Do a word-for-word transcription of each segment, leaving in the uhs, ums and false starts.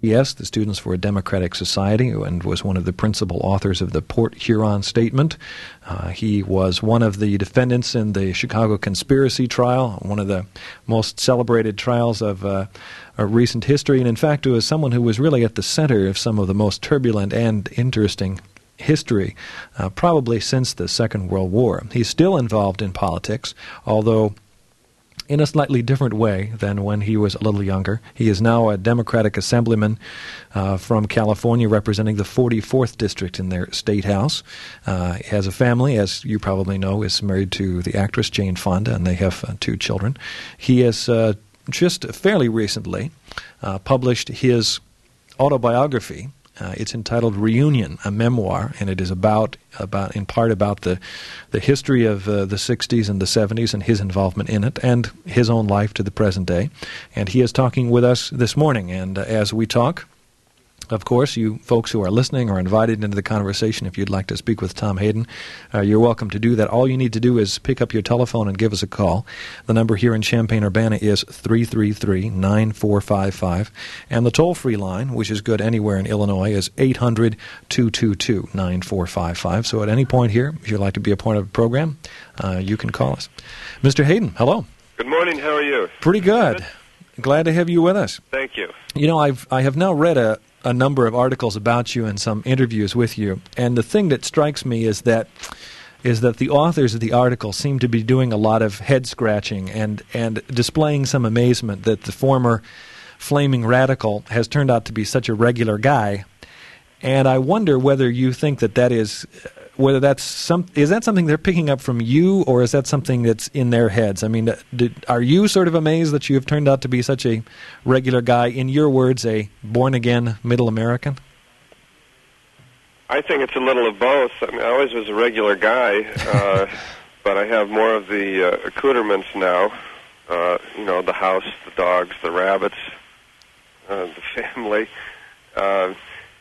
Yes, the Students for a Democratic Society, and was one of the principal authors of the Port Huron Statement. Uh, he was one of the defendants in the Chicago conspiracy trial, one of the most celebrated trials of, uh, of recent history, and in fact, was someone who was really at the center of some of the most turbulent and interesting history, uh, probably since the Second World War. He's still involved in politics, although in a slightly different way than when he was a little younger. He is now a Democratic assemblyman uh, from California representing the forty-fourth District in their state house. Uh, he has a family, as you probably know, is married to the actress Jane Fonda, and they have uh, two children. He has uh, just fairly recently uh, published his autobiography. Uh, it's entitled Reunion, a memoir, and it is about, about in part about the, the history of uh, the sixties and the seventies and his involvement in it and his own life to the present day. And he is talking with us this morning. And uh, as we talk, of course, you folks who are listening are invited into the conversation. If you'd like to speak with Tom Hayden, uh, you're welcome to do that. All you need to do is pick up your telephone and give us a call. The number here in Champaign-Urbana is three three three, nine four five five. And the toll-free line, which is good anywhere in Illinois, is eight hundred, two two two, nine four five five. So at any point here, if you'd like to be a part of the program, uh, you can call us. Mister Hayden, hello. Good morning. How are you? Pretty good. Glad to have you with us. Thank you. You know, I've I have now read a a number of articles about you and some interviews with you, and the thing that strikes me is that is that the authors of the article seem to be doing a lot of head scratching and and displaying some amazement that the former flaming radical has turned out to be such a regular guy. And I wonder whether you think that that is whether that's some is that something they're picking up from you, or is that something that's in their heads? I mean, did, are you sort of amazed that you have turned out to be such a regular guy, in your words, a born-again middle American? I think it's a little of both. I mean, I always was a regular guy, uh, but I have more of the uh, accoutrements now. Uh, you know, the house, the dogs, the rabbits, uh, the family. Uh,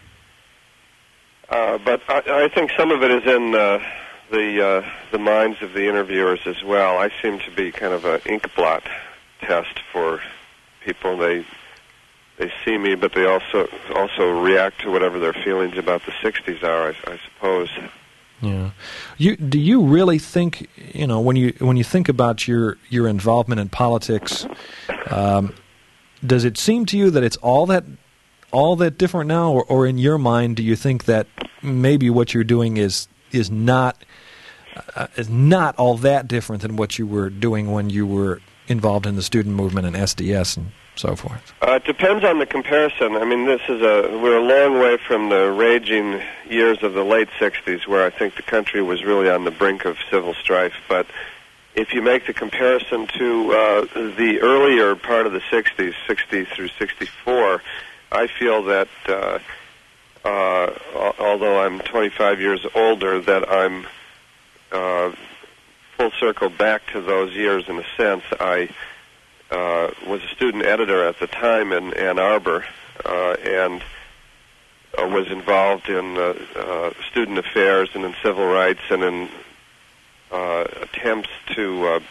Uh, but I, I think some of it is in uh, the uh, the minds of the interviewers as well. I seem to be kind of an ink blot test for people. They they see me, but they also also react to whatever their feelings about the sixties are, I, I suppose. Yeah. You do you really think, you know, when you when you think about your your involvement in politics, um, does it seem to you that it's all that all that different now, or, or in your mind, do you think that maybe what you're doing is is not uh, is not all that different than what you were doing when you were involved in the student movement and S D S and so forth? Uh, it depends on the comparison. I mean, this is a we're a long way from the raging years of the late sixties, where I think the country was really on the brink of civil strife. But if you make the comparison to uh, the earlier part of the sixties, sixty through sixty-four, I feel that, uh, uh, although I'm twenty-five years older, that I'm uh, full circle back to those years in a sense. I uh, was a student editor at the time in Ann Arbor uh, and uh, was involved in uh, uh, student affairs and in civil rights and in uh, attempts to uh,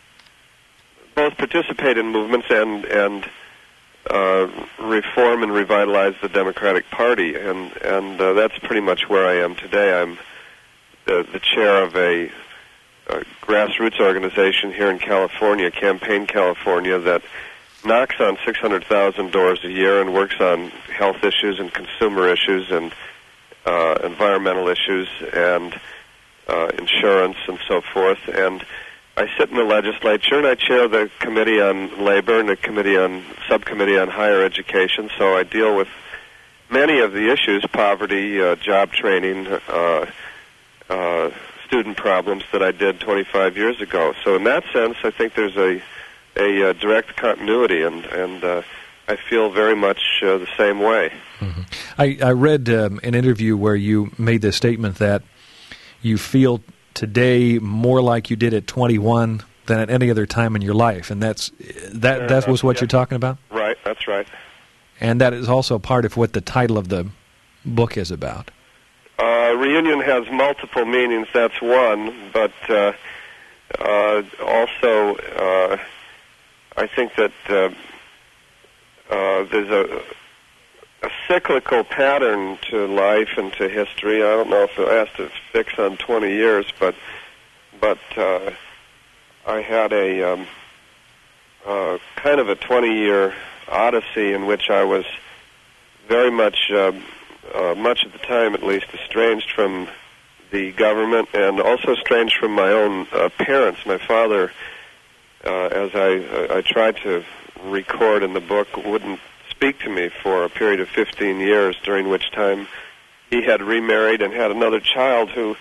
both participate in movements and and Uh, reform and revitalize the Democratic Party, and and uh, that's pretty much where I am today. I'm the, the chair of a, a grassroots organization here in California, Campaign California, that knocks on six hundred thousand doors a year and works on health issues and consumer issues and uh, environmental issues and uh, insurance and so forth. And I sit in the legislature, and I chair the Committee on Labor and the Committee on Subcommittee on Higher Education, so I deal with many of the issues, poverty, uh, job training, uh, uh, student problems that I did twenty-five years ago. So in that sense, I think there's a, a uh, direct continuity, and, and uh, I feel very much uh, the same way. Mm-hmm. I, I read um, an interview where you made the statement that you feel today more like you did at twenty-one than at any other time in your life, and that's that. Fair that enough, was what yeah. you're talking about? Right, that's right. And that is also part of what the title of the book is about. Uh, reunion has multiple meanings, that's one, but uh, uh, also uh, I think that uh, uh, there's a, a cyclical pattern to life and to history. I don't know if it has to fix on twenty years, but but uh, I had a um, uh, kind of a twenty-year odyssey in which I was very much, uh, uh, much at the time at least, estranged from the government and also estranged from my own uh, parents. My father, uh, as I, I tried to record in the book, wouldn't speak to me for a period of fifteen years, during which time he had remarried and had another child who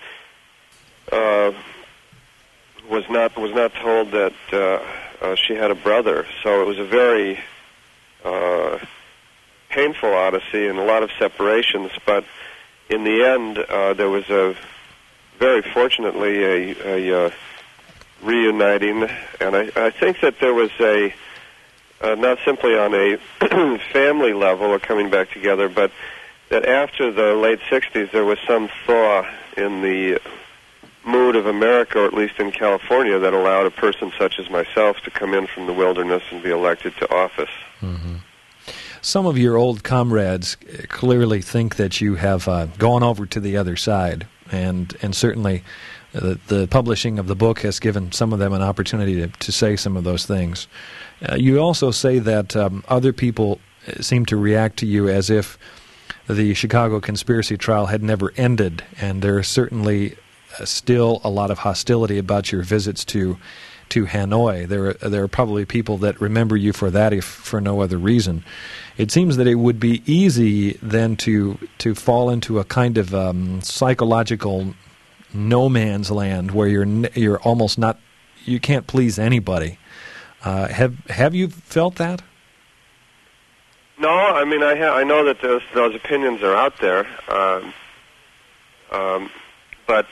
uh, was not was not told that uh, uh, she had a brother. So it was a very uh, painful odyssey and a lot of separations. But in the end, uh, there was a very fortunately a, a uh, reuniting, and I, I think that there was a Uh, not simply on a family level or coming back together, but that after the late sixties there was some thaw in the mood of America, or at least in California, that allowed a person such as myself to come in from the wilderness and be elected to office. Mm-hmm. Some of your old comrades clearly think that you have uh, gone over to the other side, and, and certainly uh, the publishing of the book has given some of them an opportunity to, to say some of those things. Uh, you also say that um, other people seem to react to you as if the Chicago conspiracy trial had never ended, and there is certainly uh, still a lot of hostility about your visits to to Hanoi. There are, there are probably people that remember you for that, if for no other reason. It seems that it would be easy then to to fall into a kind of um, psychological no man's land where you're you're almost not, you can't please anybody. Uh, have have you felt that? No, I mean I ha- I know that those those opinions are out there, um, um, but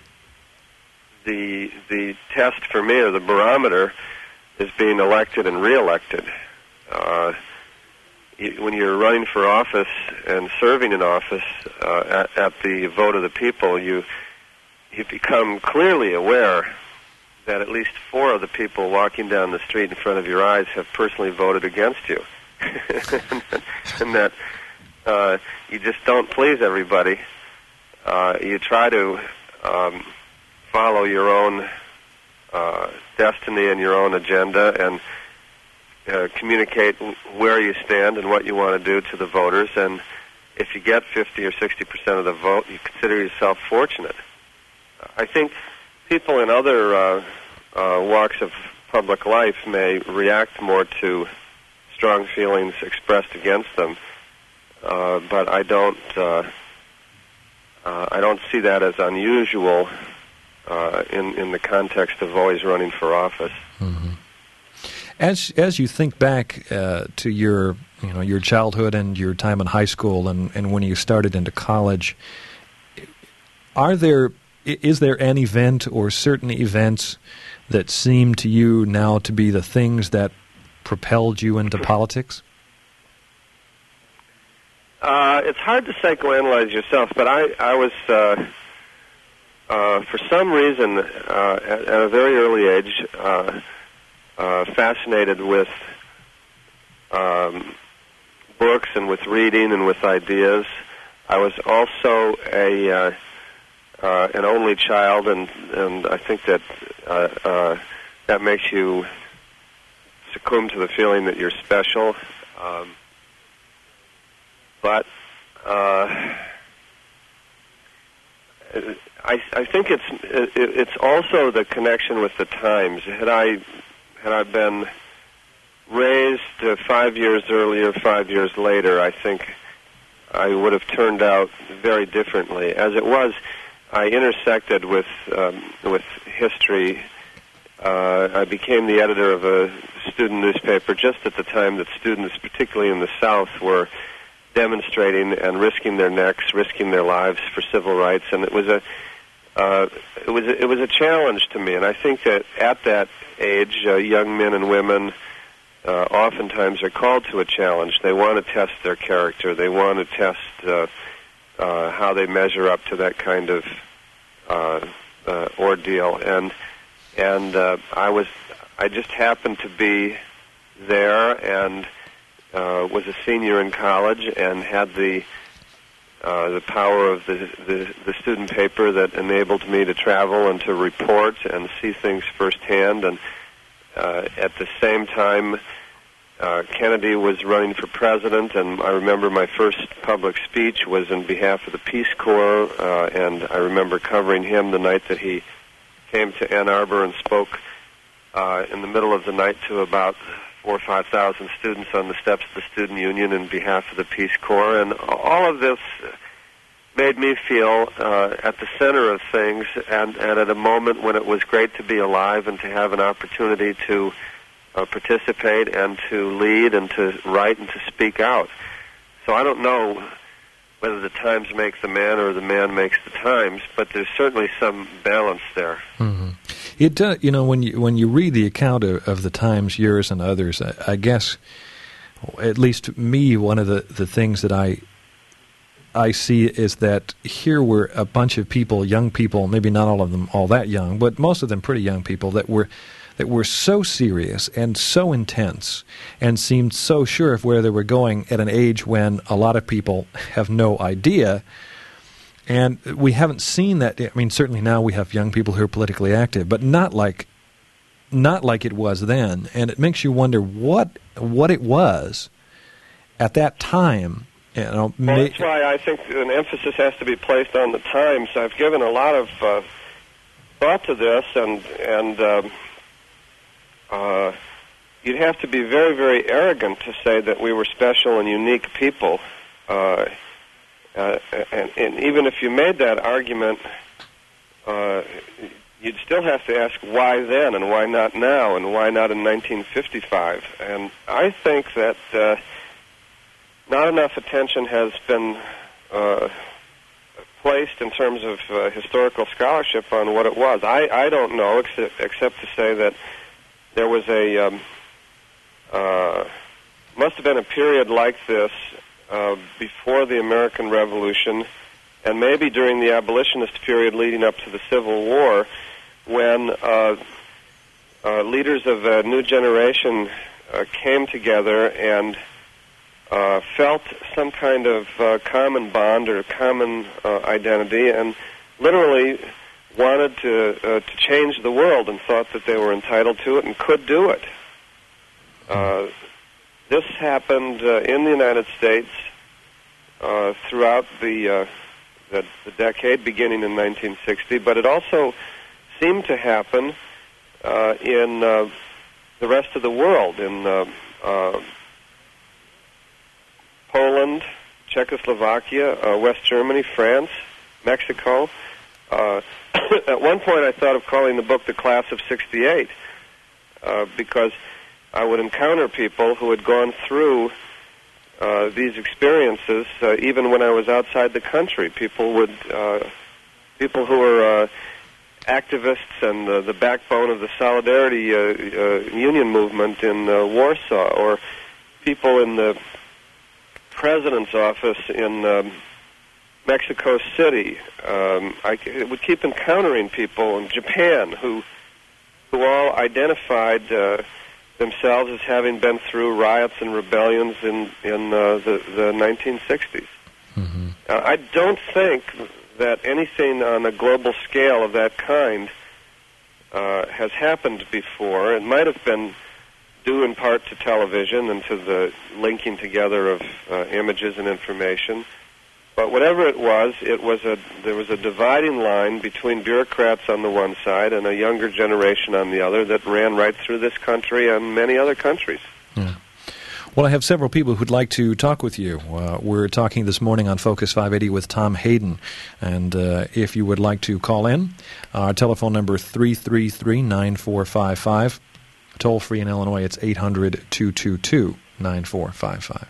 the the test for me, or the barometer, is being elected and reelected. Uh, you, when you're running for office and serving in office uh, at, at the vote of the people, you you become clearly aware that at least four of the people walking down the street in front of your eyes have personally voted against you. And that uh, you just don't please everybody. Uh, you try to um, follow your own uh, destiny and your own agenda, and uh, communicate where you stand and what you want to do to the voters. And if you get fifty or sixty percent of the vote, you consider yourself fortunate. I think people in other uh, uh, walks of public life may react more to strong feelings expressed against them, uh, but I don't. Uh, uh, I don't see that as unusual uh, in in the context of always running for office. Mm-hmm. As as you think back uh, to your you know your childhood and your time in high school and, and when you started into college, are there is there an event or certain events that seem to you now to be the things that propelled you into politics? Uh, it's hard to psychoanalyze yourself, but I, I was, uh, uh, for some reason, uh, at, at a very early age, uh, uh, fascinated with um, books and with reading and with ideas. I was also a uh, uh, an only child, and, and I think that uh, uh, that makes you succumb to the feeling that you're special. Um, but uh, I, I think it's it, it's also the connection with the times. Had I had I been raised uh, five years earlier, five years later, I think I would have turned out very differently. As it was, I intersected with um, with history. Uh, I became the editor of a student newspaper just at the time that students, particularly in the South, were demonstrating and risking their necks, risking their lives for civil rights, and it was a uh, it was a, it was a challenge to me. And I think that at that age, uh, young men and women uh, oftentimes are called to a challenge. They want to test their character. They want to test uh, uh, how they measure up to that kind of uh, uh, ordeal. And and uh, I was I just happened to be there, and uh, was a senior in college and had the uh, the power of the, the the student paper that enabled me to travel and to report and see things firsthand. And uh, at the same time, uh, Kennedy was running for president, and I remember my first public speech was in behalf of the Peace Corps, uh, and I remember covering him the night that he came to Ann Arbor and spoke uh, in the middle of the night to about four or five thousand students on the steps of the Student Union in behalf of the Peace Corps, and all of this made me feel uh, at the center of things, and, and at a moment when it was great to be alive and to have an opportunity to uh, participate and to lead and to write and to speak out. So I don't know whether the times make the man or the man makes the times, but there's certainly some balance there. Mm-hmm. It does, you know, when you when you read the account of, of the times, yours and others, I, I guess, at least me, one of the, the things that I I see is that here were a bunch of people, young people, maybe not all of them all that young, but most of them pretty young people that were that were so serious and so intense and seemed so sure of where they were going at an age when a lot of people have no idea. And we haven't seen that. I mean, certainly now we have young people who are politically active, but not like not like it was then. And it makes you wonder what what it was at that time. You know, well, that's why I think an emphasis has to be placed on the times. I've given a lot of uh, thought to this, and and um, uh, you'd have to be very, very arrogant to say that we were special and unique people. Uh, uh, and, and even if you made that argument, uh, you'd still have to ask why then, and why not now, and why not in nineteen fifty-five. And I think that Uh, not enough attention has been uh, placed in terms of uh, historical scholarship on what it was. I, I don't know, except, except to say that there was a, um, uh, must have been a period like this uh, before the American Revolution, and maybe during the abolitionist period leading up to the Civil War, when uh, uh, leaders of a new generation uh, came together and Uh, felt some kind of uh, common bond or common uh, identity, and literally wanted to uh, to change the world, and thought that they were entitled to it and could do it. Uh, this happened uh, in the United States uh, throughout the, uh, the the decade beginning in nineteen sixty, but it also seemed to happen uh, in uh, the rest of the world, in uh, uh, Poland, Czechoslovakia, uh, West Germany, France, Mexico. Uh, at one point I thought of calling the book The Class of sixty-eight, uh, because I would encounter people who had gone through uh, these experiences uh, even when I was outside the country. People would, uh, people who were uh, activists and uh, the backbone of the Solidarity uh, uh, Union movement in uh, Warsaw, or people in the President's office in um, Mexico City. Um, I would keep encountering people in Japan who who all identified uh, themselves as having been through riots and rebellions in in uh, the the nineteen sixties. Mm-hmm. Uh, I don't think that anything on a global scale of that kind uh, has happened before. It might have been due in part to television and to the linking together of uh, images and information. But whatever it was, it was a there was a dividing line between bureaucrats on the one side and a younger generation on the other that ran right through this country and many other countries. Yeah. Well, I have several people who'd like to talk with you. Uh, we're talking this morning on Focus five eighty with Tom Hayden. And uh, if you would like to call in, our telephone number is three three three, nine four five five. Toll free in Illinois, it's eight hundred, two two two, nine four five five.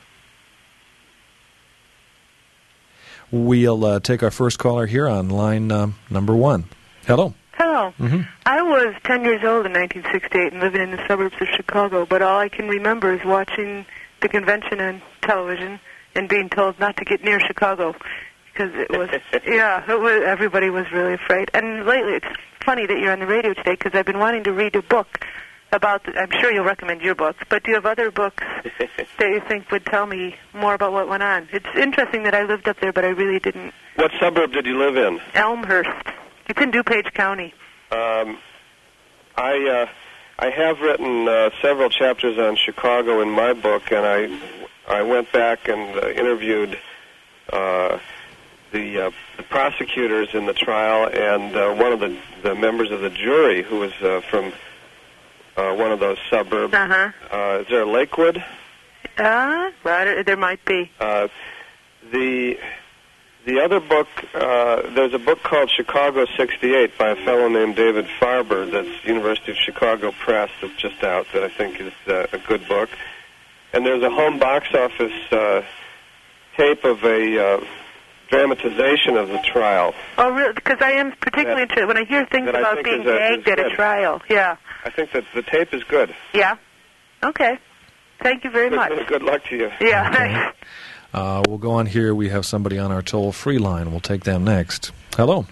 We'll uh, take our first caller here on line um, number one. Hello. Hello. Mm-hmm. I was ten years old in nineteen sixty-eight and living in the suburbs of Chicago, but all I can remember is watching the convention on television and being told not to get near Chicago because it was, yeah, it was, everybody was really afraid. And lately, it's funny that you're on the radio today because I've been wanting to read a book about, the, I'm sure you'll recommend your books, but do you have other books that you think would tell me more about what went on? It's interesting that I lived up there, but I really didn't. What suburb did you live in? Elmhurst. It's in DuPage County. Um, I uh, I have written uh, several chapters on Chicago in my book, and I I went back and uh, interviewed uh, the, uh, the prosecutors in the trial and uh, one of the, the members of the jury who was uh, from uh, one of those suburbs. Uh-huh. Uh, is there a Lakewood? Uh, well, there might be. Uh, the the other book, uh, there's a book called Chicago sixty-eight by a fellow named David Farber that's University of Chicago Press that's just out that I think is uh, a good book. And there's a home box office uh, tape of a uh, dramatization of the trial. Oh, really? Because I am particularly that, interested when I hear things about being gagged at a trial. Yeah. I think that the tape is good. Yeah. Okay. Thank you very good, much. Good luck to you. Yeah, thanks. Uh, we'll go on here. We have somebody on our toll-free line. We'll take them next. Hello.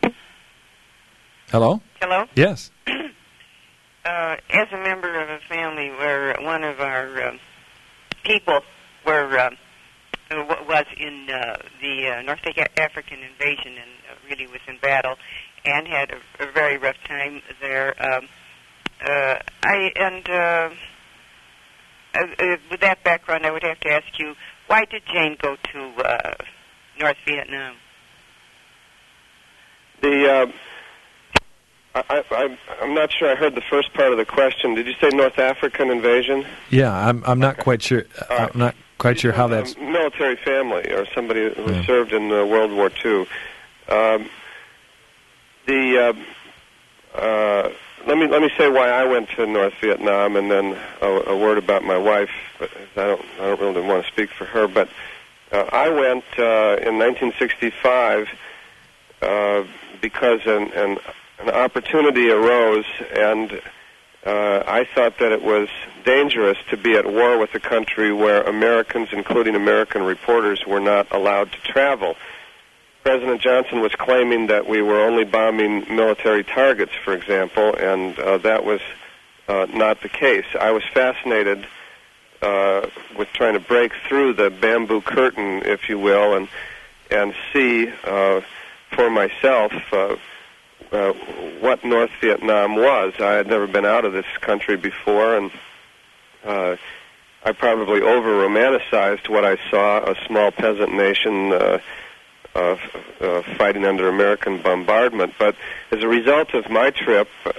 Hello? Hello? Yes. Uh, as a member of a family where one of our uh, people were uh, w- was in uh, the uh, North African invasion and uh, really was in battle and had a, a very rough time there, um, uh, I and uh, uh, uh, with that background, I would have to ask you, why did Jane go to uh, North Vietnam? The uh, I, I, I'm not sure I heard the first part of the question. Did you say North African invasion? Yeah, I'm. I'm not okay. quite sure. Right. I'm not quite She's sure how a that's. Military family or somebody who Yeah. served in uh, World War Two. Um, the uh, uh, let me let me say why I went to North Vietnam, and then a, a word about my wife. But I don't I don't really want to speak for her, but uh, I went uh, in nineteen sixty-five uh, because an, an an opportunity arose, and uh, I thought that it was dangerous to be at war with a country where Americans, including American reporters, were not allowed to travel. President Johnson was claiming that we were only bombing military targets, for example, and uh, that was uh, not the case. I was fascinated uh, with trying to break through the bamboo curtain, if you will, and and see uh, for myself uh, uh, what North Vietnam was. I had never been out of this country before, and uh, I probably over-romanticized what I saw, a small peasant nation uh, Uh, uh, fighting under American bombardment. But as a result of my trip, uh,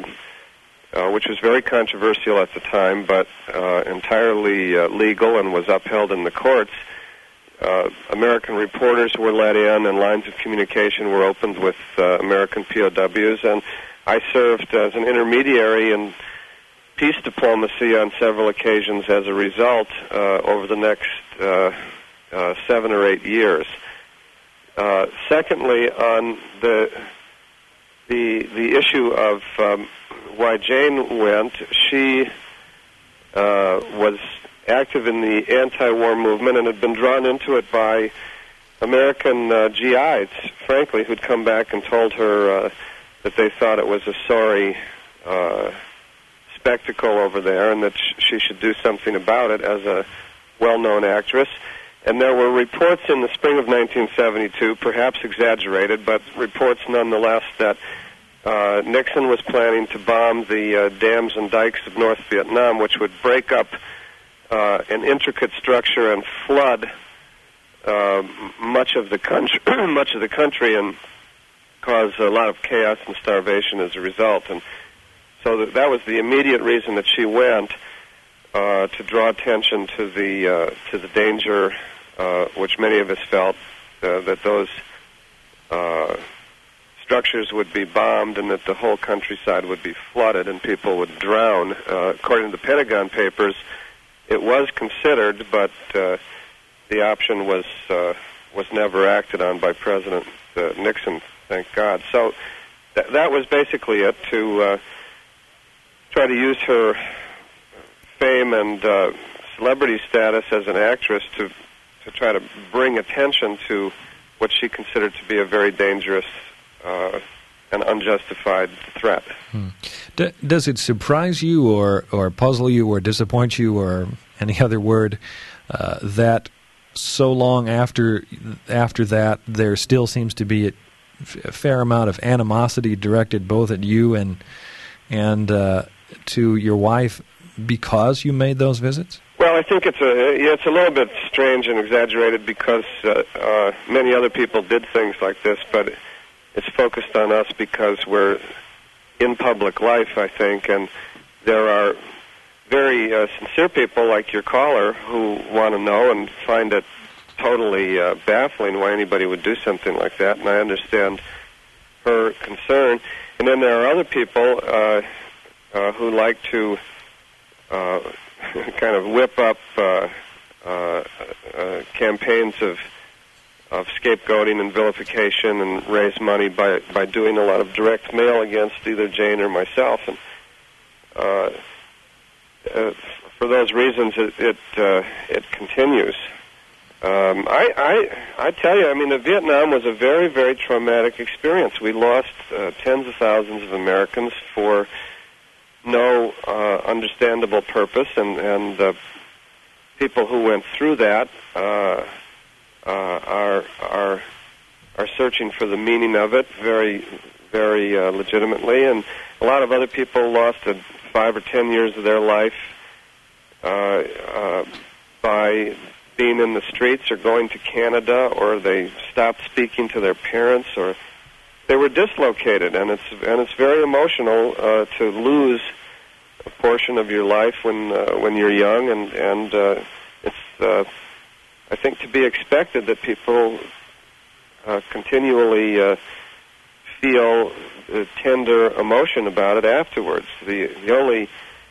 uh, which was very controversial at the time, but uh, entirely uh, legal and was upheld in the courts, uh, American reporters were let in and lines of communication were opened with uh, American P O Ws, and I served as an intermediary in peace diplomacy on several occasions as a result uh, over the next uh, uh, seven or eight years. Uh, secondly, on the the the issue of um, why Jane went, she uh, was active in the anti-war movement and had been drawn into it by American uh, G Is, frankly, who'd come back and told her uh, that they thought it was a sorry uh, spectacle over there and that sh- she should do something about it as a well-known actress. And there were reports in the spring of nineteen seventy-two, perhaps exaggerated, but reports nonetheless that uh, Nixon was planning to bomb the uh, dams and dikes of North Vietnam, which would break up uh, an intricate structure and flood uh, much of the country, much of the country, and cause a lot of chaos and starvation as a result. And so that, that was the immediate reason that she went, uh, to draw attention to the uh, to the danger. Uh, which many of us felt uh, that those uh, structures would be bombed and that the whole countryside would be flooded and people would drown. Uh, according to the Pentagon Papers, it was considered, but uh, the option was uh, was never acted on by President uh, Nixon, thank God. So th- that was basically it, to uh, try to use her fame and uh, celebrity status as an actress to to try to bring attention to what she considered to be a very dangerous uh, an unjustified threat. Hmm. D- does it surprise you or, or puzzle you or disappoint you or any other word uh, that so long after after that there still seems to be a, a fair amount of animosity directed both at you and and uh, to your wife because you made those visits? Well, I think it's a yeah, it's a little bit strange and exaggerated because uh, uh, many other people did things like this, but it's focused on us because we're in public life, I think, and there are very uh, sincere people like your caller who want to know and find it totally uh, baffling why anybody would do something like that, and I understand her concern. And then there are other people uh, uh, who like to uh, kind of whip up uh, uh, uh, campaigns of of scapegoating and vilification and raise money by by doing a lot of direct mail against either Jane or myself. And uh, uh, for those reasons, it it, uh, it continues. Um, I, I I tell you, I mean, the Vietnam was a very, very traumatic experience. We lost uh, tens of thousands of Americans for no uh, understandable purpose, and and uh, people who went through that uh, uh, are are are searching for the meaning of it very, very uh, legitimately. And a lot of other people lost uh, five or ten years of their life uh, uh, by being in the streets or going to Canada, or they stopped speaking to their parents, or they were dislocated, and it's and it's very emotional uh, to lose a portion of your life when uh, when you're young, and and uh, it's uh, I think to be expected that people uh, continually uh, feel uh, tender emotion about it afterwards. The the only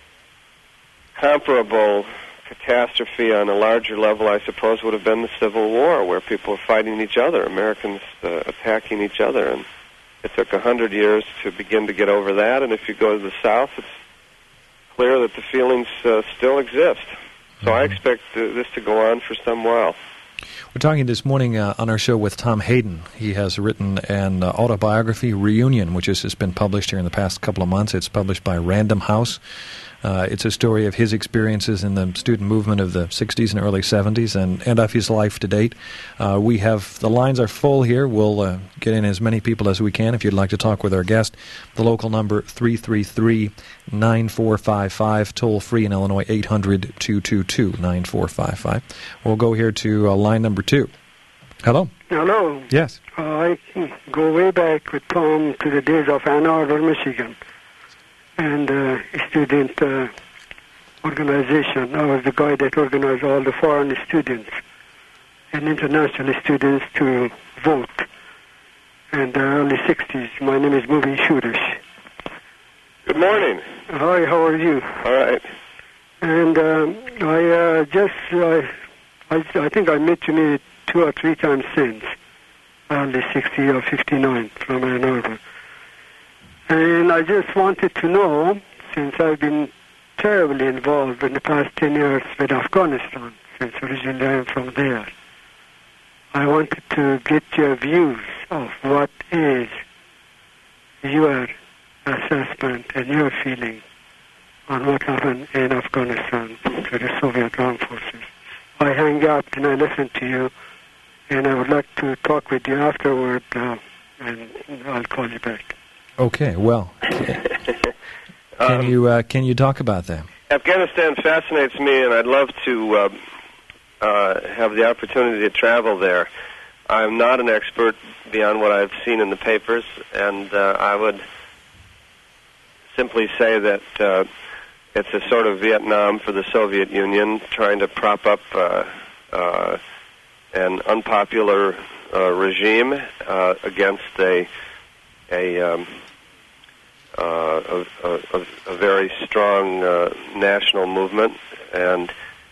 comparable catastrophe on a larger level, I suppose, would have been the Civil War, where people were fighting each other, Americans uh, attacking each other, and it took a hundred years to begin to get over that. And if you go to the South, it's clear that the feelings uh, still exist. So mm-hmm. I expect uh, this to go on for some while. We're talking this morning uh, on our show with Tom Hayden. He has written an uh, autobiography, Reunion, which has just been published here in the past couple of months. It's published by Random House. Uh, it's a story of his experiences in the student movement of the sixties and early seventies, and, and of his life to date. Uh, we have, the lines are full here. We'll uh, get in as many people as we can. If you'd like to talk with our guest, the local number three three three, nine four five five, toll free in Illinois, eight hundred, two two two, nine four five five. We'll go here to uh, line number two. Hello. Hello. Yes. Uh, I go way back with Tom to the days of Ann Arbor, Michigan. And uh, student uh, organization. I was the guy that organized all the foreign students and international students to vote in the early sixties. My name is Moving Shooters. Good morning. Hi, how are you? All right. And um, I uh, just, I, I, I think I met you maybe two or three times since, early sixty or fifty-nine from Ann Arbor. And I just wanted to know, since I've been terribly involved in the past ten years with Afghanistan, since originally I'm from there, I wanted to get your views of what is your assessment and your feeling on what happened in Afghanistan to the Soviet armed forces. I hang up and I listen to you, and I would like to talk with you afterward, uh, and I'll call you back. Okay, well, can, can um, you uh, can you talk about that? Afghanistan fascinates me, and I'd love to uh, uh, have the opportunity to travel there. I'm not an expert beyond what I've seen in the papers, and uh, I would simply say that uh, it's a sort of Vietnam for the Soviet Union, trying to prop up uh, uh, an unpopular uh, regime uh, against a a um, Uh, a, a, a very strong uh, national movement, and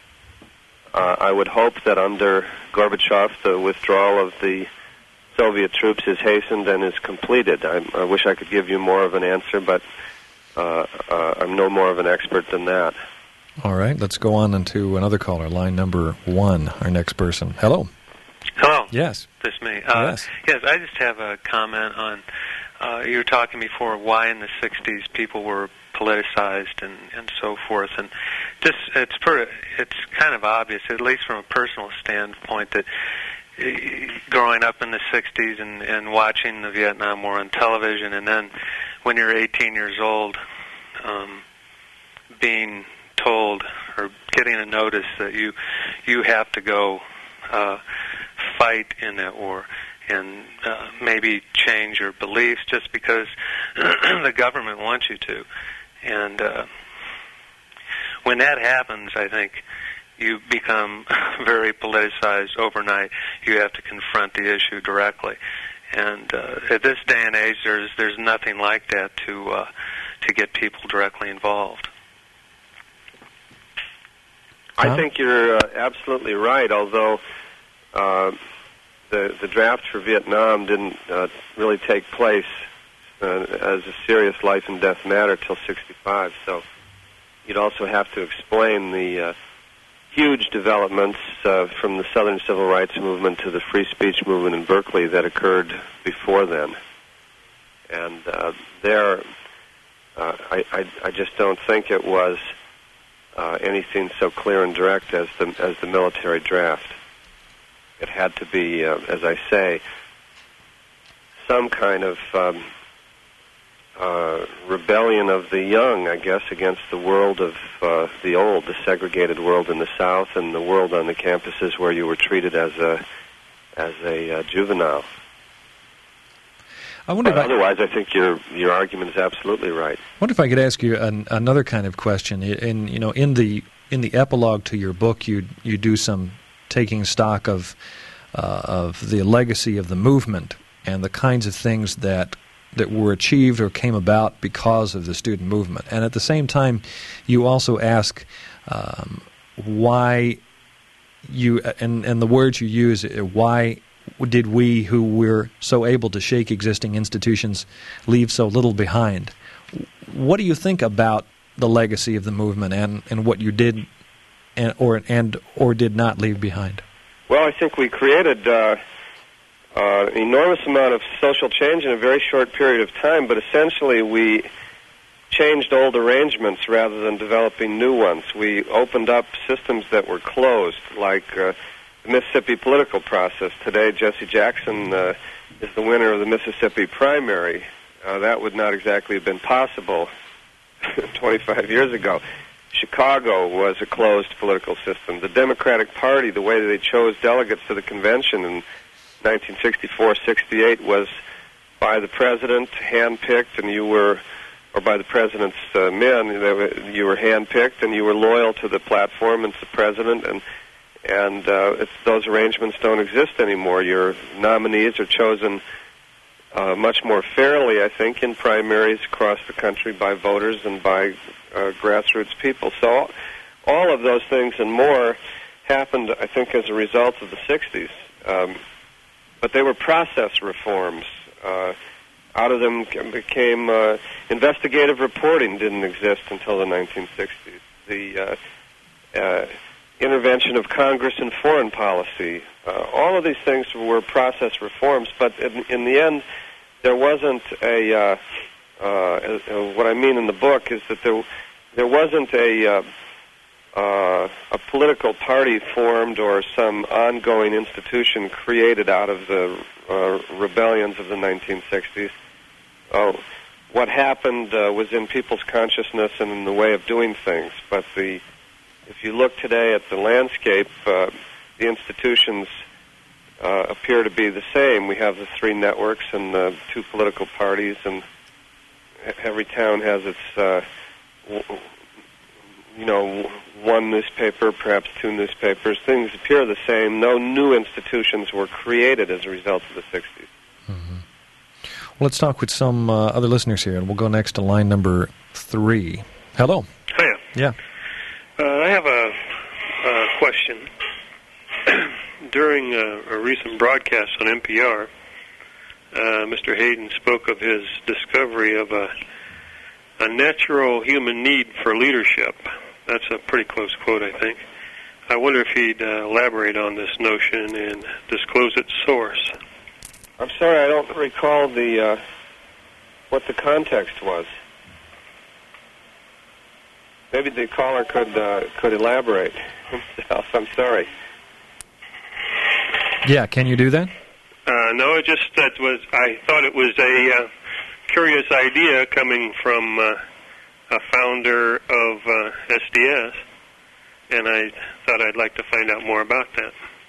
uh, I would hope that under Gorbachev the withdrawal of the Soviet troops is hastened and is completed. I, I wish I could give you more of an answer, but uh, uh, I'm no more of an expert than that. All right, let's go on into another caller, line number one, our next person. Hello. Hello. Yes. This is me. Uh, yes. Yes, I just have a comment on uh, you were talking before why in the sixties people were politicized and, and so forth, and just it's per, it's kind of obvious, at least from a personal standpoint, that uh, growing up in the sixties and, and watching the Vietnam War on television, and then when you're eighteen years old, um, being told or getting a notice that you you have to go uh, fight in that war and uh, maybe change your beliefs just because the government wants you to. And uh, when that happens, I think you become very politicized overnight. You have to confront the issue directly. And uh, at this day and age, there's there's nothing like that to uh, to get people directly involved. I think you're uh, absolutely right, although uh, the the draft for Vietnam didn't uh, really take place uh, as a serious life and death matter till sixty-five. So you'd also have to explain the uh, huge developments uh, from the Southern Civil Rights Movement to the free speech movement in Berkeley that occurred before then. And uh, there, uh, I, I, I just don't think it was uh, anything so clear and direct as the as the military draft. It had to be, uh, as I say, some kind of um, uh, rebellion of the young, I guess, against the world of uh, the old, the segregated world in the South, and the world on the campuses where you were treated as a as a uh, juvenile. I wonder but if I, otherwise, I think your your argument is absolutely right. I wonder if I could ask you an, another kind of question. In you know, in the in the epilogue to your book, you you do some taking stock of uh, of the legacy of the movement and the kinds of things that that were achieved or came about because of the student movement. And at the same time, you also ask um, why you and and the words you use, why did we, who were so able to shake existing institutions, leave so little behind? What do you think about the legacy of the movement and, and what you did and or and or did not leave behind? Well, I think we created uh, uh, an enormous amount of social change in a very short period of time, but essentially we changed old arrangements rather than developing new ones. We opened up systems that were closed, like uh, the Mississippi political process. Today, Jesse Jackson uh, is the winner of the Mississippi primary. Uh, that would not exactly have been possible twenty-five years ago. Chicago was a closed political system. The Democratic Party, the way they chose delegates to the convention in nineteen sixty-four sixty-eight was by the president, handpicked, and you were, or by the president's uh, men, you were handpicked, and you were loyal to the platform and to the president, and and uh, it's, those arrangements don't exist anymore. Your nominees are chosen uh, much more fairly, I think, in primaries across the country by voters and by uh, grassroots people. So all of those things and more happened, I think, as a result of the sixties. Um, but they were process reforms. Uh, out of them became uh, investigative reporting didn't exist until the nineteen sixties. The uh, uh, intervention of Congress in foreign policy. Uh, all of these things were process reforms, but in, in the end, there wasn't a, uh, uh, uh, what I mean in the book is that there, there wasn't a, uh, uh, a political party formed or some ongoing institution created out of the uh, rebellions of the nineteen sixties. Uh, what happened uh, was in people's consciousness and in the way of doing things, but the if you look today at the landscape, uh, the institutions uh, appear to be the same. We have the three networks and the two political parties, and every town has its, uh, w- you know, one newspaper, perhaps two newspapers. Things appear the same. No new institutions were created as a result of the sixties. Mm-hmm. Well, let's talk with some uh, other listeners here, and we'll go next to line number three. Hello. Hiya. Yeah. Uh, I have a, a question. During a, a recent broadcast on N P R, uh, Mister Hayden spoke of his discovery of a, a natural human need for leadership. That's a pretty close quote, I think. I wonder if he'd uh, elaborate on this notion and disclose its source. I'm sorry, I don't recall the uh, what the context was. Maybe the caller could uh, could elaborate himself. I'm sorry. Yeah, can you do that? Uh, no, it just that was. I thought it was a uh, curious idea coming from uh, a founder of uh, S D S, and I thought I'd like to find out more about that.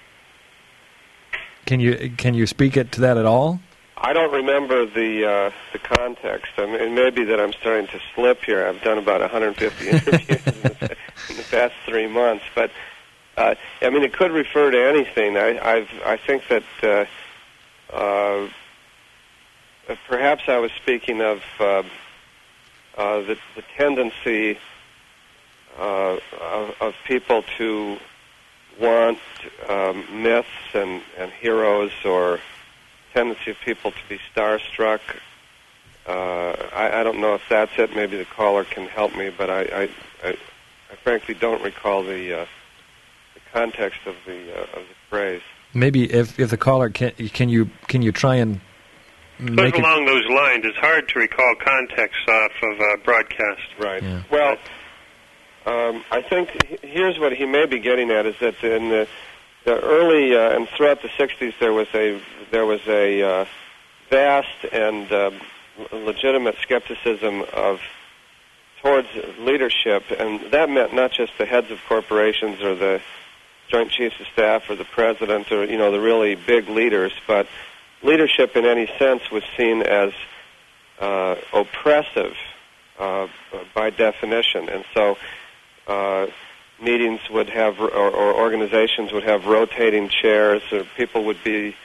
Can you can you speak it to that at all? I don't remember the uh, the context. I mean, it may be that I'm starting to slip here. I've done about one hundred fifty interviews in, the, in the past three months, but uh, I mean, it could refer to anything. I I've, I think that uh, uh, perhaps I was speaking of uh, uh, the, the tendency uh, of, of people to want um, myths and, and heroes, or tendency of people to be starstruck. Uh, I, I don't know if that's it. Maybe the caller can help me, but I, I, I, I frankly don't recall the, uh, the context of the uh, of the phrase. Maybe if, if the caller can can you can you try and make But it along those lines, it's hard to recall context off of a broadcast. Right. Yeah. Well, um, I think here's what he may be getting at: is that in the The early uh, and throughout the sixties, there was a there was a uh, vast and uh, legitimate skepticism of towards leadership, and that meant not just the heads of corporations or the Joint Chiefs of Staff or the president or you know the really big leaders, but leadership in any sense was seen as uh, oppressive uh, by definition, and so. Uh, meetings would have, or, or organizations would have rotating chairs, or people would be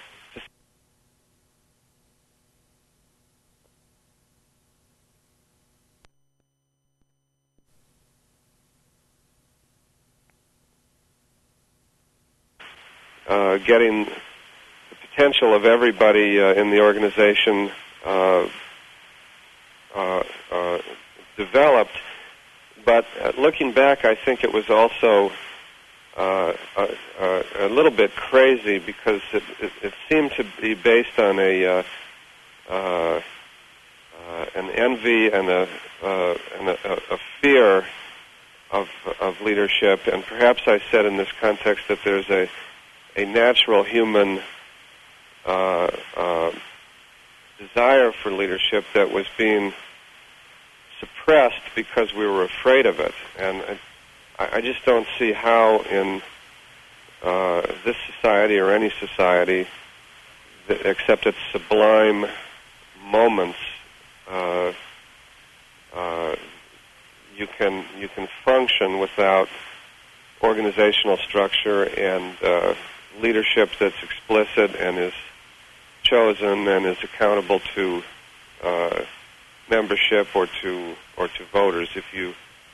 uh, getting the potential of everybody uh, in the organization uh, uh, uh, developed. But uh, looking back, I think it was also uh, uh, uh, a little bit crazy because it, it, it seemed to be based on a uh, uh, uh, an envy and a uh, and a, a fear of of leadership. And perhaps I said in this context that there's a a natural human uh, uh, desire for leadership that was being suppressed because we were afraid of it, and I, I just don't see how in uh, this society or any society, that, except its sublime moments, uh, uh, you can you can function without organizational structure and uh, leadership that's explicit and is chosen and is accountable to Uh, membership or to or to voters. If you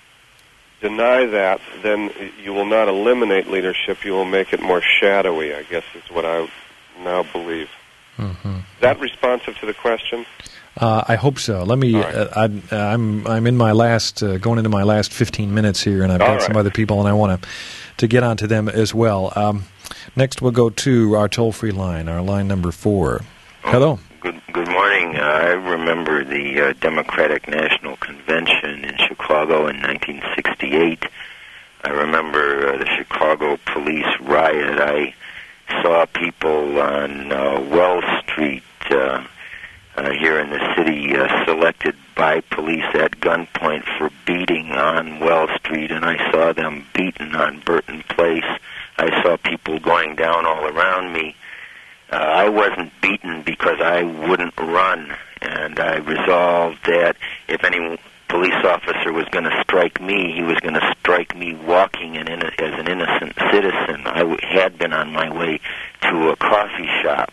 deny that, then you will not eliminate leadership. You will make it more shadowy, I guess is what I now believe. Mm-hmm. Is that responsive to the question? Uh, I hope so. Let me. Right. Uh, I, I'm I'm in my last uh, going into my last fifteen minutes here, and I've got All some right. other people, and I want to to get onto them as well. Um, next, we'll go to our toll free line, our line number four. Hello. Good good morning. Uh, I remember the uh, Democratic National Convention in Chicago in nineteen sixty-eight. I remember uh, the Chicago police riot. I saw people on uh, Wells Street uh, uh, here in the city uh, selected by police at gunpoint for beating on Wells Street, and I saw them beaten on Burton Place. I saw people going down all around me. Uh, I wasn't beaten because I wouldn't run, and I resolved that if any police officer was going to strike me, he was going to strike me walking in, in, as an innocent citizen. I w- had been on my way to a coffee shop.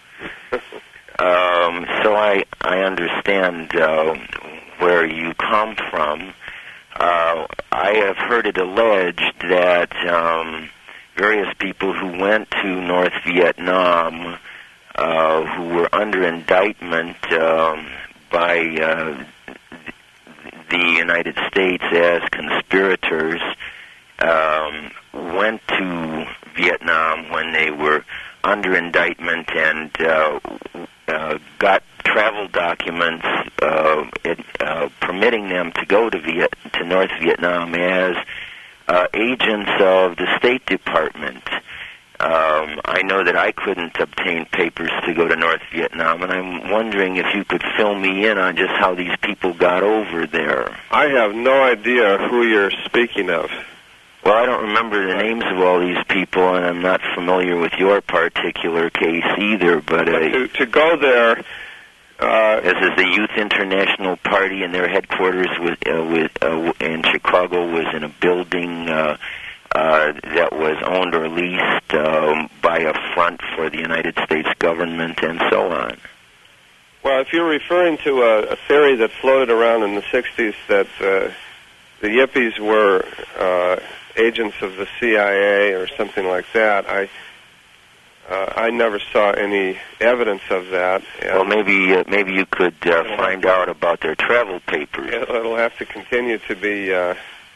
um, so I, I understand uh, where you come from. Uh, I have heard it alleged that Um, various people who went to North Vietnam, uh, who were under indictment um, by uh, the United States as conspirators, um, went to Vietnam when they were under indictment and uh, uh, got travel documents uh, it, uh, permitting them to go to Viet- to North Vietnam as uh, agents of the State Department. Um, I know that I couldn't obtain papers to go to North Vietnam, and I'm wondering if you could fill me in on just how these people got over there. I have no idea who you're speaking of. Well, I don't remember the names of all these people, and I'm not familiar with your particular case either, but... Uh, to, to go there... Uh, as is the Youth International Party, and their headquarters with, uh, with, uh, in Chicago was in a building uh, uh, that was owned or leased um, by a front for the United States government, and so on. Well, if you're referring to a, a theory that floated around in the sixties that uh, the Yippies were uh, agents of the C I A or something like that, I... Uh, I never saw any evidence of that. Well, maybe uh, maybe you could uh, find out about their travel papers. It'll have to continue to be. Uh,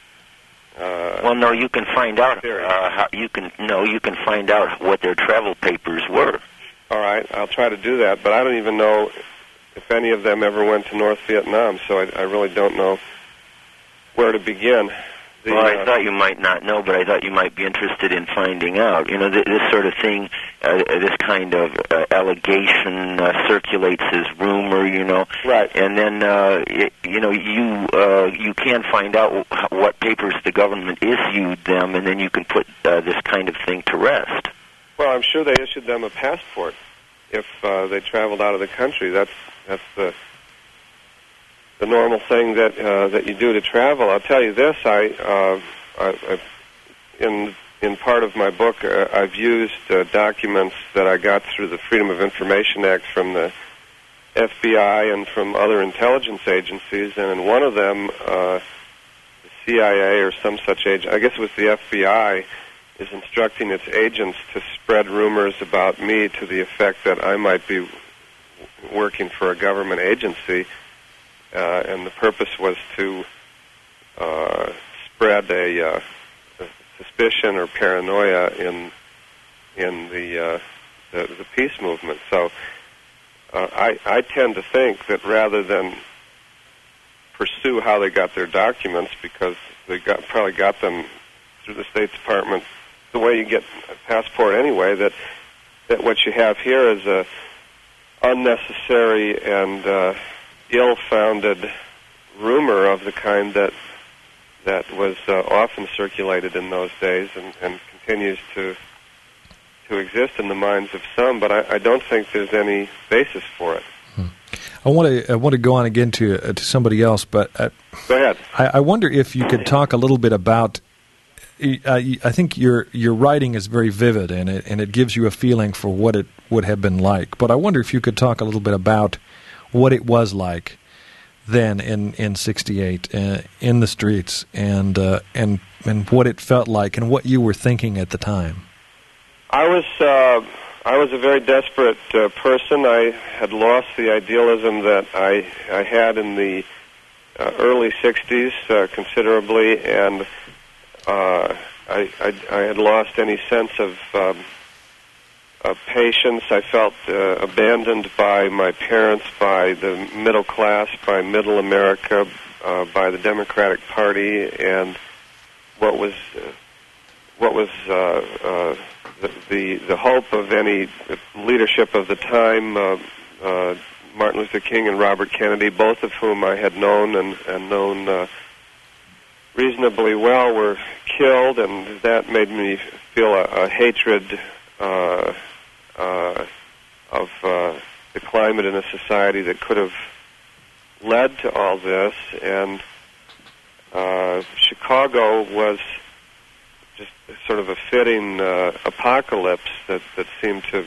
uh, well, no, you can find out. Uh, how, you can no, you can find out what their travel papers were. All right, I'll try to do that, but I don't even know if any of them ever went to North Vietnam, so I, I really don't know where to begin. The, well, I uh, thought you might not know, but I thought you might be interested in finding out. You know, th- this sort of thing, uh, this kind of uh, allegation uh, circulates as rumor, you know. Right. And then, uh, it, you know, you uh, you can find out what papers the government issued them, and then you can put uh, this kind of thing to rest. Well, I'm sure they issued them a passport if uh, they traveled out of the country. That's that's the... the normal thing that uh, that you do to travel. I'll tell you this: I, uh, I, I in in part of my book, uh, I've used uh, documents that I got through the Freedom of Information Act from the F B I and from other intelligence agencies, and in one of them, uh, the C I A or some such agent, I guess it was the F B I, is instructing its agents to spread rumors about me to the effect that I might be working for a government agency. Uh, and the purpose was to uh, spread a, uh, a suspicion or paranoia in in the uh, the, the peace movement. So uh, I, I tend to think that rather than pursue how they got their documents, because they got probably got them through the State Department the way you get a passport anyway, that that what you have here is a unnecessary and uh, ill-founded rumor of the kind that that was uh, often circulated in those days and, and continues to to exist in the minds of some, but I, I don't think there's any basis for it. Hmm. I want to I want to go on again to uh, to somebody else, but uh, go ahead. I, I wonder if you could talk a little bit about. Uh, I think your your writing is very vivid, and it and it gives you a feeling for what it would have been like. But I wonder if you could talk a little bit about what it was like then in in sixty-eight uh, in the streets, and uh, and and what it felt like, and what you were thinking at the time. I was uh, I was a very desperate uh, person. I had lost the idealism that I I had in the uh, early sixties uh, considerably, and uh, I, I I had lost any sense of um, Uh, patience. I felt uh, abandoned by my parents, by the middle class, by middle America, uh, by the Democratic Party, and what was uh, what was uh, uh, the, the the hope of any leadership of the time. Uh, uh, Martin Luther King and Robert Kennedy, both of whom I had known and, and known uh, reasonably well, were killed, and that made me feel a, a hatred Uh, Uh, of uh, the climate in a society that could have led to all this, and uh, Chicago was just sort of a fitting uh, apocalypse that, that seemed to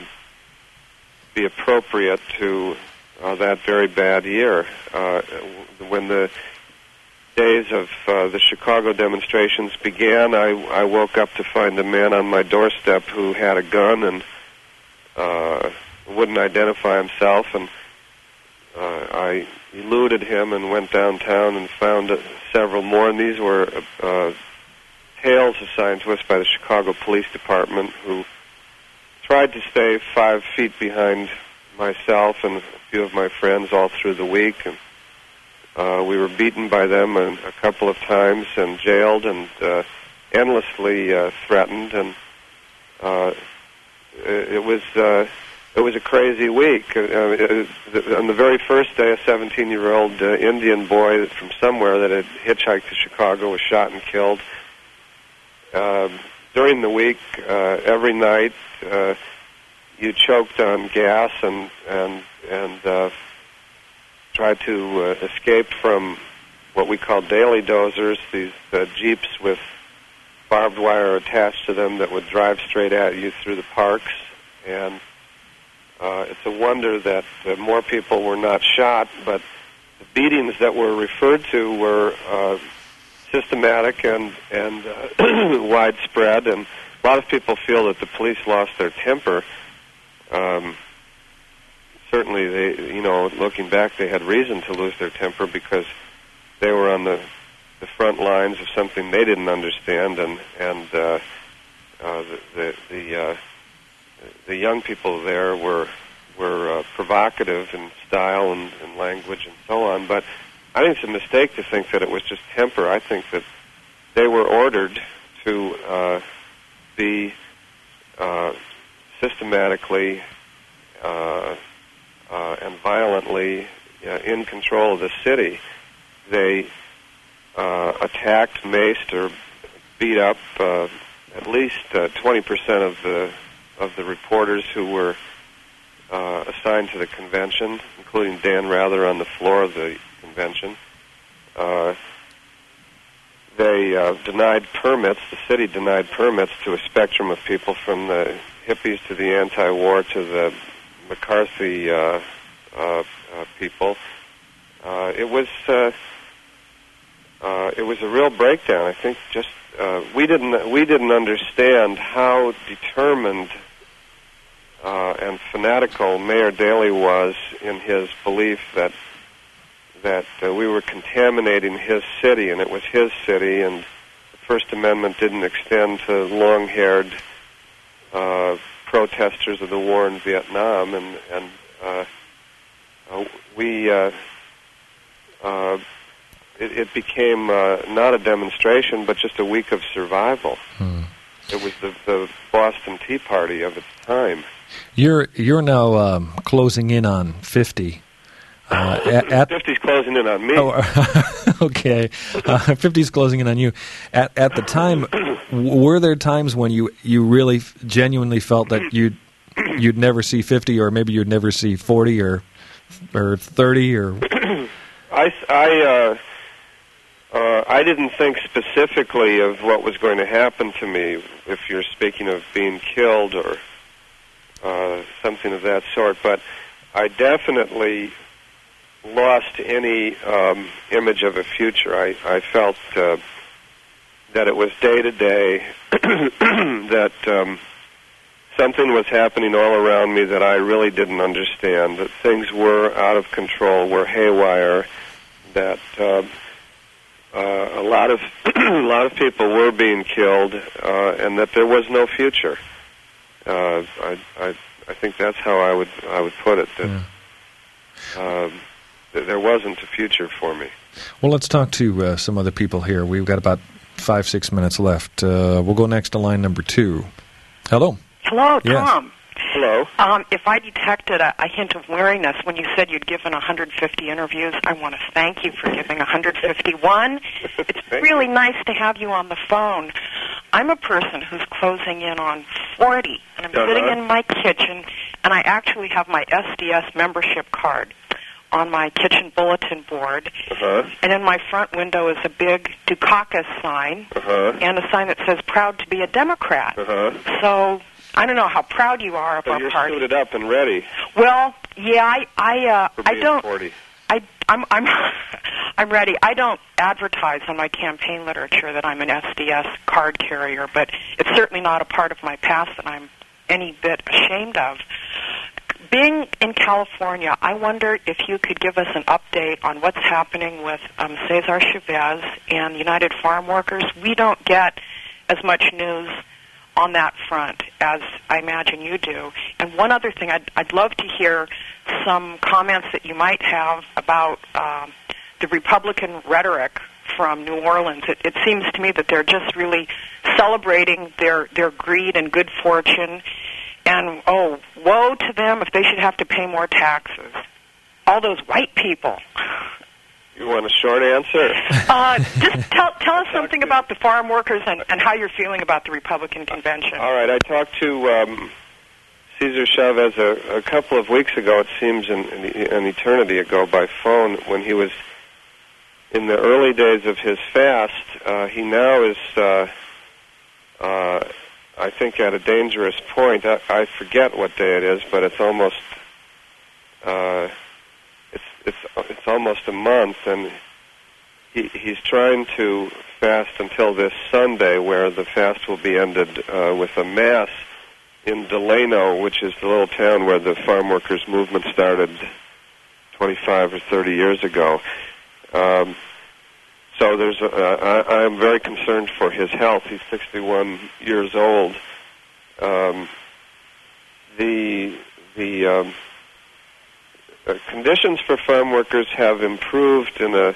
be appropriate to uh, that very bad year. Uh, when the days of uh, the Chicago demonstrations began, I, I woke up to find a man on my doorstep who had a gun and Uh, wouldn't identify himself, and uh, I eluded him and went downtown and found uh, several more, and these were uh, tales assigned to us by the Chicago Police Department, who tried to stay five feet behind myself and a few of my friends all through the week, and uh, we were beaten by them a, a couple of times and jailed and uh, endlessly uh, threatened, and uh, it, it was uh, it was a crazy week. Uh, it, it, on the very first day, a seventeen-year-old uh, Indian boy from somewhere that had hitchhiked to Chicago was shot and killed. Uh, during the week, uh, every night, uh, you choked on gas and and and uh, tried to uh, escape from what we call daily dozers, these uh, jeeps with barbed wire attached to them that would drive straight at you through the parks. And uh, it's a wonder that uh, more people were not shot, but the beatings that were referred to were uh, systematic and and uh, widespread, and a lot of people feel that the police lost their temper. Um, certainly, they, you know, looking back, they had reason to lose their temper because they were on the the front lines of something they didn't understand, and and uh, uh, the the the, uh, the young people there were were uh, provocative in style and, and language and so on, but I think it's a mistake to think that it was just temper. I think that they were ordered to uh, be uh, systematically uh, uh, and violently uh, in control of the city. They uh, attacked, maced, or beat up uh, at least uh, twenty percent of the of the reporters who were uh, assigned to the convention, including Dan Rather on the floor of the convention. Uh, they uh, denied permits, the city denied permits to a spectrum of people, from the hippies to the anti-war to the McCarthy uh, uh, uh, people. Uh, it was uh, uh, it was a real breakdown. I think just uh, we didn't we didn't understand how determined uh, and fanatical Mayor Daley was in his belief that that uh, we were contaminating his city, and it was his city, and the First Amendment didn't extend to long-haired uh, protesters of the war in Vietnam, and, and uh, uh, we, uh, uh, it, it became uh, not a demonstration, but just a week of survival. Hmm. It was the, the Boston Tea Party of its time. You're, you're now um, closing in on fifty. Uh, at, at, fifty's closing in on me. Oh, okay. Uh, fifty's closing in on you. At at the time, w- were there times when you, you really f- genuinely felt that you'd you'd never see fifty, or maybe you'd never see forty or or thirty, or? I I uh, uh, I didn't think specifically of what was going to happen to me. If you're speaking of being killed or uh, something of that sort, but I definitely lost any um, image of a future. I, I felt uh, that it was day to day, that um, something was happening all around me that I really didn't understand, that things were out of control, were haywire, that uh, uh, a lot of a lot of people were being killed, uh, and that there was no future. Uh, I, I I think that's how I would I would put it. That, yeah. um, there wasn't a future for me. Well, let's talk to uh, some other people here. We've got about five, six minutes left. Uh, we'll go next to line number two. Hello. Hello, yes. Tom. Hello. Um, if I detected a, a hint of weariness when you said you'd given one hundred fifty interviews, I want to thank you for giving one hundred fifty-one. It's really nice to have you on the phone. I'm a person who's closing in on forty, and I'm uh-huh. sitting in my kitchen, and I actually have my S D S membership card on my kitchen bulletin board, uh-huh. and in my front window is a big Dukakis sign, uh-huh. and a sign that says, "Proud to be a Democrat." Uh-huh. So I don't know how proud you are of so our you're party. You're suited up and ready. Well, yeah, I, I, uh, For being I don't. forty. I, I'm, I'm, I'm ready. I don't advertise on my campaign literature that I'm an S D S card carrier, but it's certainly not a part of my past that I'm any bit ashamed of. Being in California, I wonder if you could give us an update on what's happening with um, Cesar Chavez and United Farm Workers. We don't get as much news on that front, as I imagine you do. And one other thing, I'd, I'd love to hear some comments that you might have about um, the Republican rhetoric from New Orleans. It, it seems to me that they're just really celebrating their, their greed and good fortune, and, oh, woe to them if they should have to pay more taxes. All those white people. You want a short answer? Uh, just tell, tell us something about the farm workers and, and how you're feeling about the Republican convention. All right, I talked to um, Cesar Chavez a, a couple of weeks ago, it seems an, an eternity ago, by phone when he was in the early days of his fast. Uh, he now is, uh, uh, I think, at a dangerous point. I, I forget what day it is, but it's almost... Uh, It's it's it's almost a month, and he he's trying to fast until this Sunday, where the fast will be ended uh, with a mass in Delano, which is the little town where the farm workers movement started twenty-five or thirty years ago. Um, so there's a, I, I am very concerned for his health. He's sixty-one years old. Um, the the um, Uh, conditions for farm workers have improved in a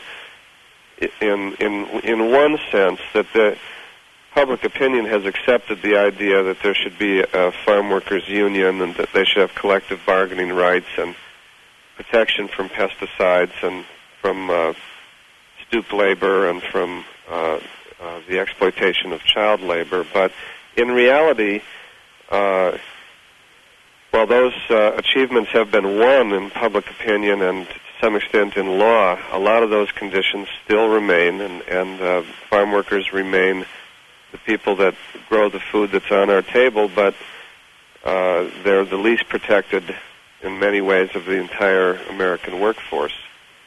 in in in one sense, that the public opinion has accepted the idea that there should be a farm workers union and that they should have collective bargaining rights and protection from pesticides and from uh, stoop labor and from uh, uh, the exploitation of child labor. But in reality, uh, Well, those uh, achievements have been won in public opinion and to some extent in law. A lot of those conditions still remain, and, and uh, farm workers remain the people that grow the food that's on our table, but uh, they're the least protected in many ways of the entire American workforce.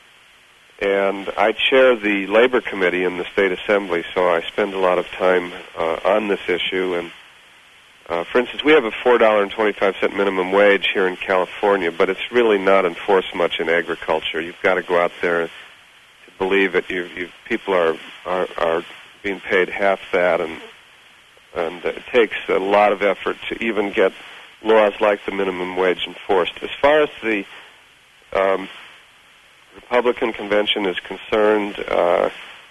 And I chair the Labor Committee in the State Assembly, so I spend a lot of time uh, on this issue. And Uh, for instance, we have a four dollars and twenty-five cents minimum wage here in California, but it's really not enforced much in agriculture. You've got to go out there to believe that you, you, people are, are are being paid half that, and and it takes a lot of effort to even get laws like the minimum wage enforced. As far as the um, Republican convention is concerned, uh,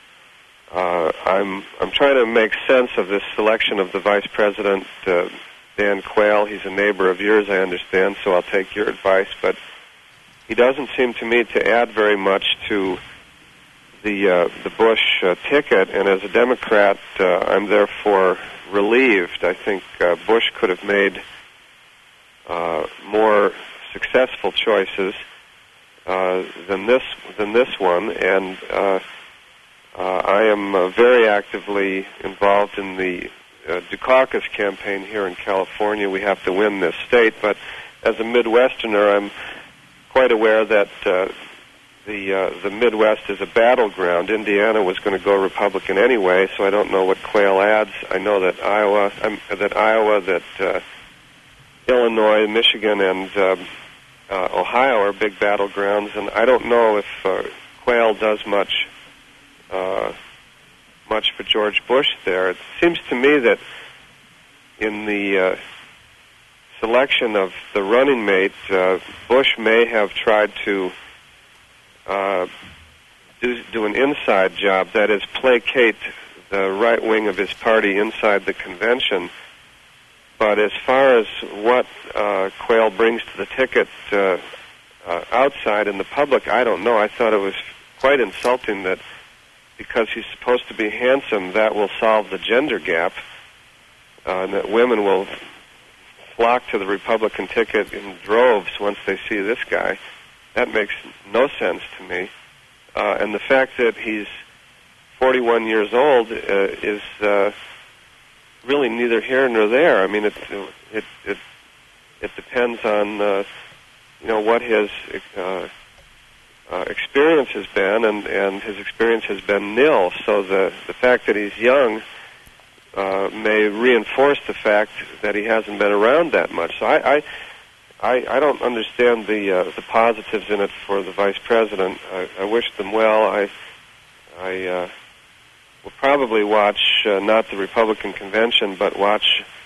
Uh, I'm I'm trying to make sense of this selection of the vice president, uh, Dan Quayle. He's a neighbor of yours, I understand, so I'll take your advice. But he doesn't seem to me to add very much to the uh, the Bush uh, ticket. And as a Democrat, uh, I'm therefore relieved. I think uh, Bush could have made uh, more successful choices uh, than this than this one, and. Uh, Uh, I am uh, very actively involved in the uh, Dukakis campaign here in California. We have to win this state, but as a Midwesterner, I'm quite aware that uh, the uh, the Midwest is a battleground. Indiana was going to go Republican anyway, so I don't know what Quayle adds. I know that Iowa, um, that Iowa, that uh, Illinois, Michigan, and uh, uh, Ohio are big battlegrounds, and I don't know if uh, Quayle does much. Uh, much for George Bush there. It seems to me that in the uh, selection of the running mate, uh, Bush may have tried to uh, do, do an inside job, that is, placate the right wing of his party inside the convention. But as far as what uh, Quayle brings to the ticket uh, uh, outside in the public, I don't know. I thought it was quite insulting that because he's supposed to be handsome, that will solve the gender gap, uh, and that women will flock to the Republican ticket in droves once they see this guy. That makes no sense to me. Uh, and the fact that he's forty-one years old uh, is uh, really neither here nor there. I mean, it it it, it depends on uh, you know what his uh, Uh, experience has been, and, and his experience has been nil. So the, the fact that he's young uh, may reinforce the fact that he hasn't been around that much. So I I, I, I don't understand the uh, the positives in it for the vice president. I, I wish them well. I I uh, will probably watch uh, not the Republican convention, but watch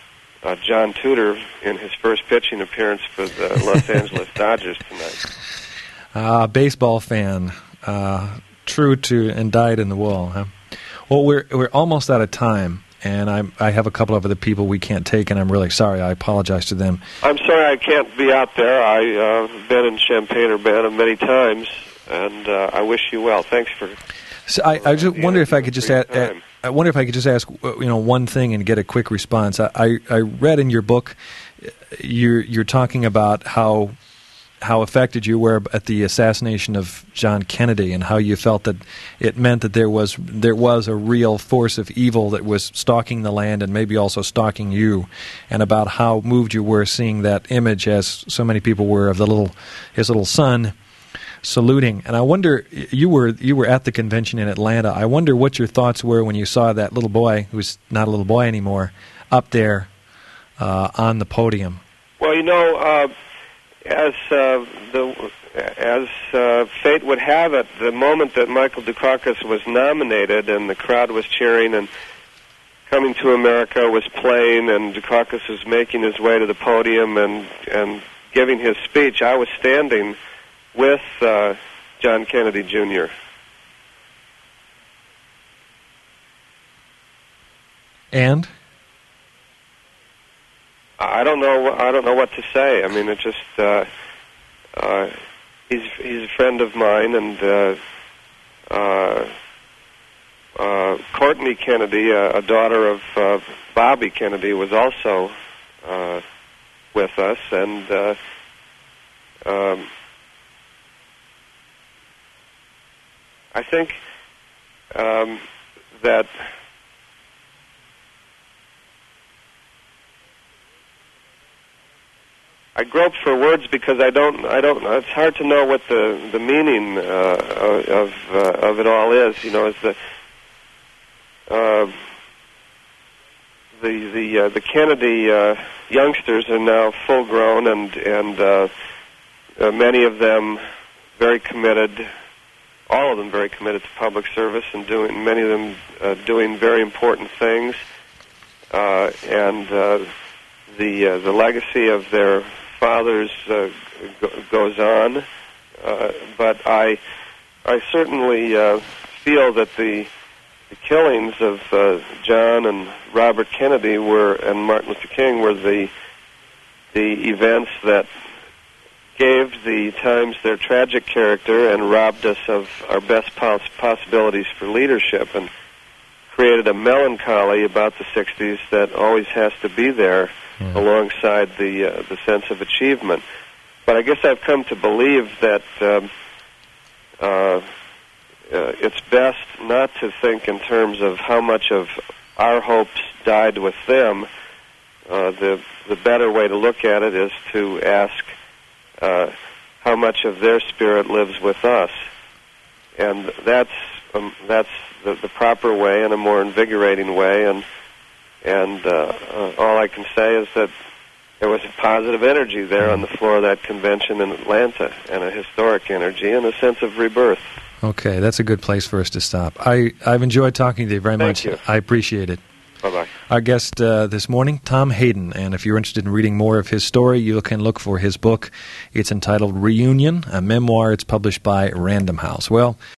uh, John Tudor in his first pitching appearance for the Los Angeles Dodgers tonight. Uh, baseball fan, uh, true to and dyed in the wool, huh? Well, we're we're almost out of time, and I I have a couple of other people we can't take, and I'm really sorry. I apologize to them. I'm sorry I can't be out there. I've uh, been in Champaign-Urbana many times, and uh, I wish you well. Thanks for... So I, I just wonder if I could just add, add, I wonder if I could just ask you know one thing and get a quick response. I, I, I read in your book you're you're talking about how how affected you were at the assassination of John Kennedy and how you felt that it meant that there was there was a real force of evil that was stalking the land and maybe also stalking you, and about how moved you were seeing that image, as so many people were, of the little his little son saluting. And I wonder, you were you were at the convention in Atlanta. I wonder what your thoughts were when you saw that little boy, who's not a little boy anymore, up there uh, on the podium. Well, you know, uh, as uh, the as uh, fate would have it, the moment that Michael Dukakis was nominated and the crowd was cheering and Coming to America was playing and Dukakis was making his way to the podium and and giving his speech, I was standing with uh, John Kennedy Junior And I don't know. I don't know what to say. I mean, it just uh, uh, he's he's a friend of mine, and uh, uh, uh, Courtney Kennedy, uh, a daughter of uh, Bobby Kennedy, was also uh, with us, and. Uh, um, I think um, that I grope for words because I don't. I don't. It's hard to know what the the meaning uh, of uh, of it all is. You know, as the uh, the the uh, the Kennedy uh, youngsters are now full grown, and and uh, uh, many of them very committed. All of them very committed to public service and doing many of them uh, doing very important things, uh, and uh, the uh, the legacy of their fathers uh, go- goes on. Uh, but I I certainly uh, feel that the the killings of uh, John and Robert Kennedy were and Martin Luther King were the the events that gave the Times their tragic character and robbed us of our best poss- possibilities for leadership, and created a melancholy about the sixties that always has to be there mm. alongside the uh, the sense of achievement. But I guess I've come to believe that um, uh, uh, it's best not to think in terms of how much of our hopes died with them. Uh, the the better way to look at it is to ask Uh, how much of their spirit lives with us, and that's um, that's the, the proper way and a more invigorating way. And and uh, uh, all I can say is that there was a positive energy there on the floor of that convention in Atlanta, and a historic energy and a sense of rebirth. Okay, that's a good place for us to stop. I I've enjoyed talking to you very Thank much. You. I appreciate it. Bye-bye. Our guest uh, this morning, Tom Hayden, and if you're interested in reading more of his story, you can look for his book. It's entitled Reunion, a memoir. It's published by Random House. Well,